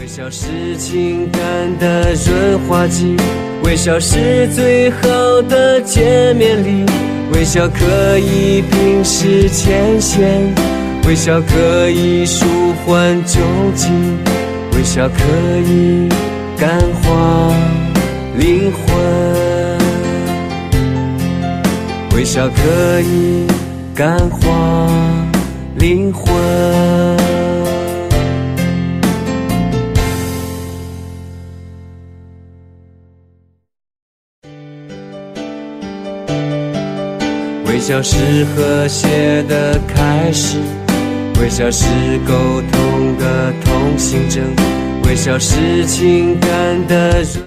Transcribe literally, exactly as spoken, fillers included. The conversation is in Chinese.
微笑是情感的润滑剂，微笑是最好的见面礼，微笑可以平息前嫌，微笑可以舒缓窘境，微笑可以感化灵魂，微笑可以感化灵魂。微笑是和谐的开始，微笑是沟通的通行证，微笑是情感的